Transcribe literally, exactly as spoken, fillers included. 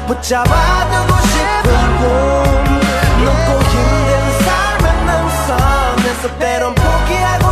붙잡아두고 싶은 꿈 높고 힘든 삶은 능선에서 때론 포기하고